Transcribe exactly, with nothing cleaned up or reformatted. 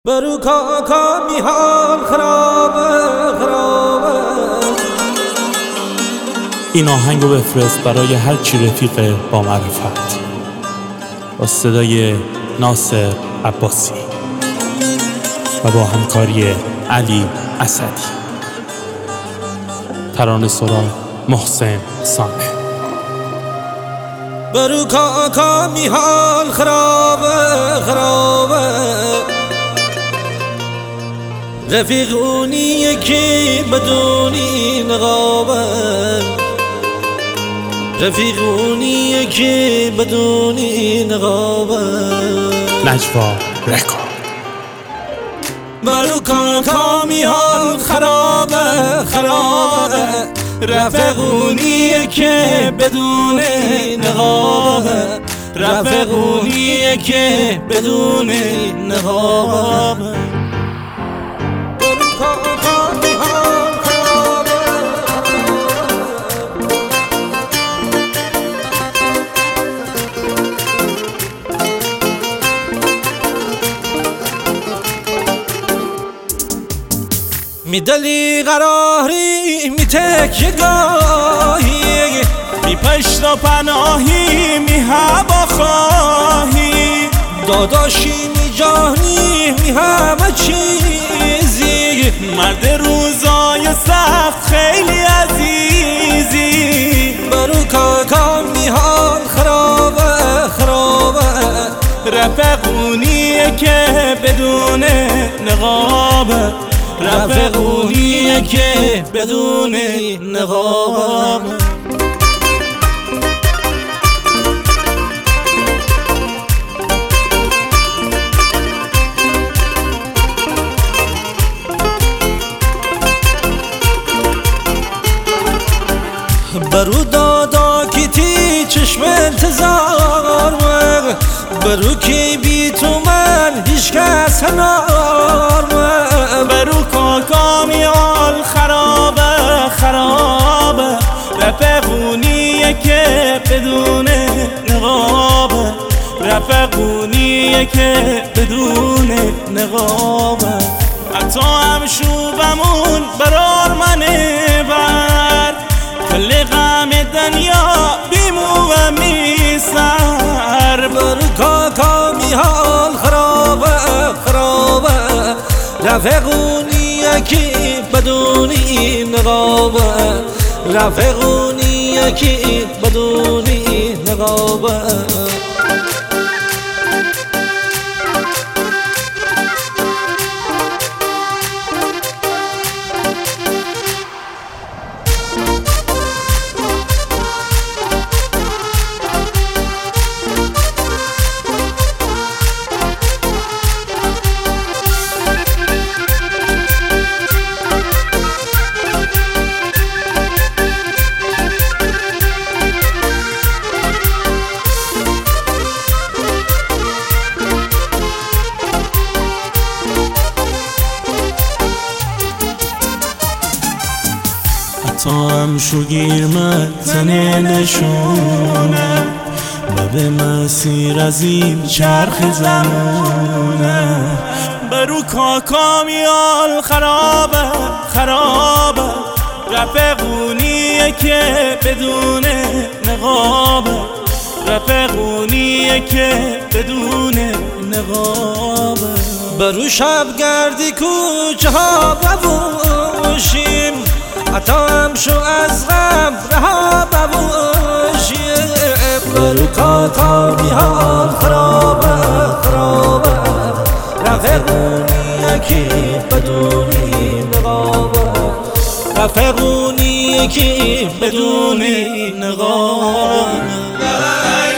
برو کاکا میحال خرابه خرابه. این آهنگو بفرست برای هر چی رفیق با معرفت، با صدای ناصر عباسی و با همکاری علی اسدی، ترانه سرا محسن سامه. برو کاکا میحال خرابه خرابه. رفیق اونیه که بدونی نقابه، رفیق اونیه که بدونی نقابه. نجوا رکورد. برو کاکا میحال خرابه خرابه. رفیق اونیه که بدون نقابه، رفیق اونیه که بدون نقابه. می دلی قراری می تکیگاهی، می پشت و پناهی می هوا خواهی. داداشی می جانی می همه چیزی، مرد روزای سخت خیلی عزیزی. برو کاکا می حال خرابه خرابه. رفقونیه که بدون نقابه، رفقونیه که بدون نقابه. برو دادا کیتی چشم انتظار مگ، برو کی بی تو من هیچ کس هنار مگ. برو کاکا میال خرابه خرابه. رفقونیه که بدون نقابه، رفقونیه که بدون نقابه. حتی هم شوبمون برار منه بر، کل غم دنیا بیمو و میسر. برو کاکا میحال خرابه خرابه. رفقونیه که بدونی نقابه، رفقونیه که بدونی نقابه. تا هم شوگیر متنه نشونه و به مسیر از این چرخ زمونه. برو کاکا میال خرابه خرابه. رفقونیه که بدون نقابه، رفقونیه که بدون نقابه. برو شب گردی کوچه ها ببوشیم، حتی هم شو از غم رها ببوشیم. برو کاکا میحال خرابه خرابه. رفقونیه که بدونی نقابه، رفقونیه که بدونی نقابه.